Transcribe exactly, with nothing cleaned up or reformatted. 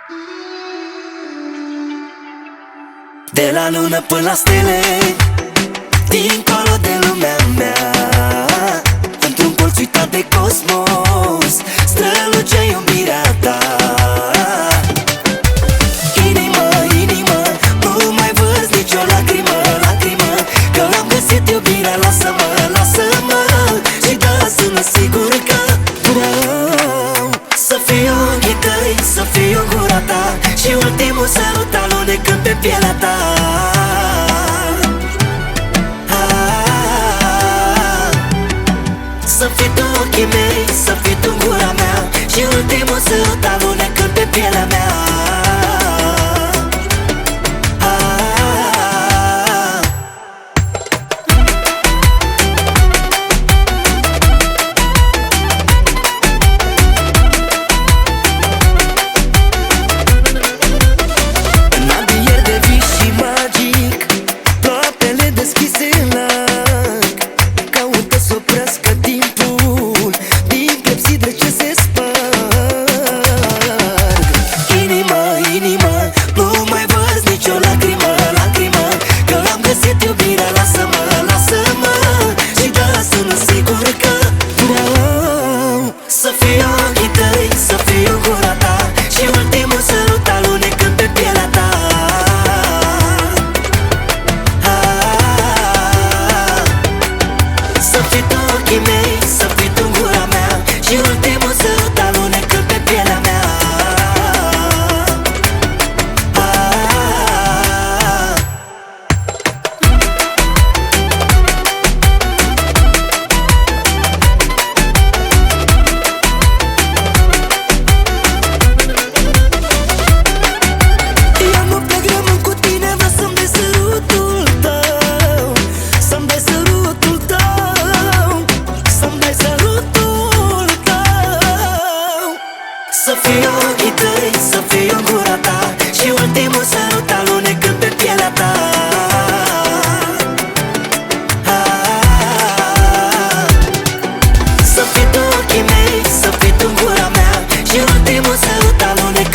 De la lună până la stele, dincolo de lumea mea, într-un colț uitat de cosmos, strălucea iubirea ta. Inimă, inimă, nu mai văz nicio lacrimă, lacrimă, că am găsit iubirea. Lasă-mă, lasă-mă și dă-sună sigur că vreau să fiu ochii tăi, să fiu gura ta și ultimul sărut alunecând pe pielea ta. Să fii tu ochii mei, să fii tu gura mea și ultimul sărut alunecând pe pielea mea. Să fiu ochii tăi, să fiu gura ta și ultimul sărut alunecând pe pielea ta. Să fii tu ochii mei, să fii tu gura mea și ultimul sărut alunecând